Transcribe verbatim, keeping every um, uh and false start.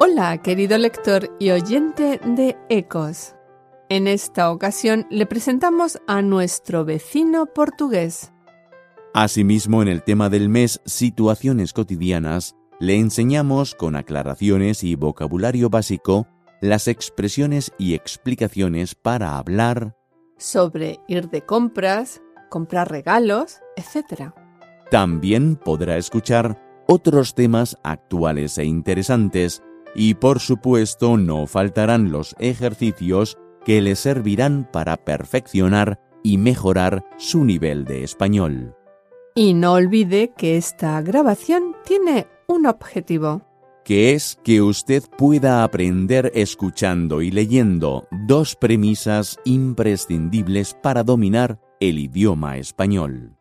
Hola, querido lector y oyente de Ecos. En esta ocasión le presentamos a nuestro vecino portugués. Asimismo, en el tema del mes Situaciones cotidianas, le enseñamos con aclaraciones y vocabulario básico las expresiones y explicaciones para hablar sobre ir de compras, comprar regalos, etcétera. También podrá escuchar otros temas actuales e interesantes y, por supuesto, no faltarán los ejercicios que le servirán para perfeccionar y mejorar su nivel de español. Y no olvide que esta grabación tiene un objetivo, que es que usted pueda aprender escuchando y leyendo dos premisas imprescindibles para dominar el idioma español.